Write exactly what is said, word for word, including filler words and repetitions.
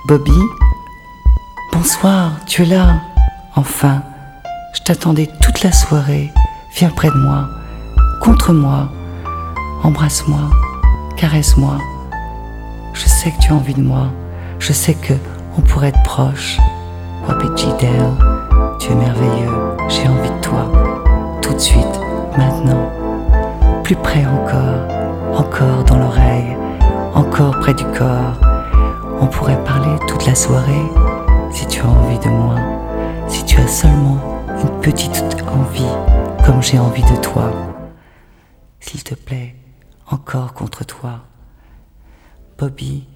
Bobby, bonsoir, tu es là. Enfin, je t'attendais toute la soirée. Viens près de moi, contre moi, embrasse-moi, caresse-moi. Je sais que tu as envie de moi. Je sais que on pourrait être proches. Bobby G-Dale, tu es merveilleux. J'ai envie de toi. Tout de suite, maintenant. Plus près encore, encore dans l'oreille, encore près du corps. On pourrait parler toute la soirée si tu as envie de moi. Si tu as seulement une petite envie, comme j'ai envie de toi. S'il te plaît, encore contre toi. Bobby,